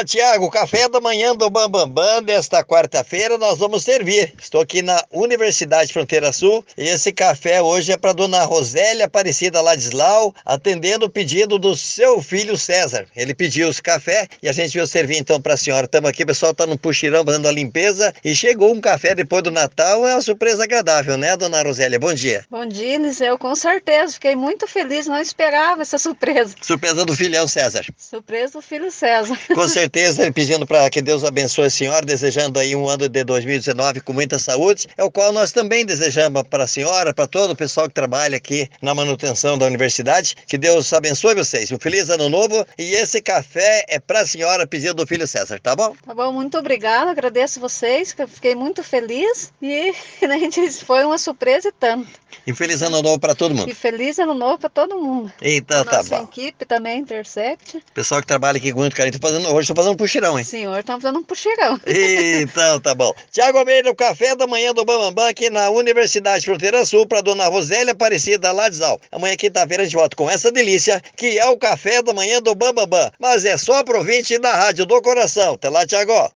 Olá, Tiago. Café da manhã do Bambambam desta quarta-feira nós vamos servir. Estou aqui na Universidade Fronteira Sul e esse café hoje é para dona Rosélia Aparecida Ladislau, atendendo o pedido do seu filho César. Ele pediu esse café e a gente veio servir então para a senhora. Estamos aqui, o pessoal está no puxirão fazendo a limpeza e chegou um café depois do Natal. É uma surpresa agradável, né, dona Rosélia? Bom dia. Bom dia, Eliseu. Com certeza. Fiquei muito feliz, não esperava essa surpresa. Surpresa do filhão César. Surpresa do filho César. Com certeza, ele pedindo para que Deus abençoe a senhora, desejando aí um ano de 2019 com muita saúde, é o qual nós também desejamos para a senhora, para todo o pessoal que trabalha aqui na manutenção da universidade. Que Deus abençoe vocês. Um feliz ano novo e esse café é para a senhora, pedido do filho César, tá bom? Tá bom, muito obrigada. Agradeço vocês, que eu fiquei muito feliz e a gente foi uma surpresa e tanto. E feliz ano novo para todo mundo. E feliz ano novo para todo mundo. Então tá Nossa bom. equipe também, Intersect. Pessoal que trabalha aqui com muito carinho, hoje estou fazendo um puxirão, hein? Senhor, estamos fazendo um puxeirão. Então tá bom. Tiago Almeida, o café da manhã do Bambambam aqui na Universidade Fronteira Sul para dona Rosélia Aparecida Ladislau. Amanhã, quinta-feira, a gente volta com essa delícia que é o café da manhã do Bambambam. Mas é só pro ouvinte da Rádio do Coração. Até lá, Tiago.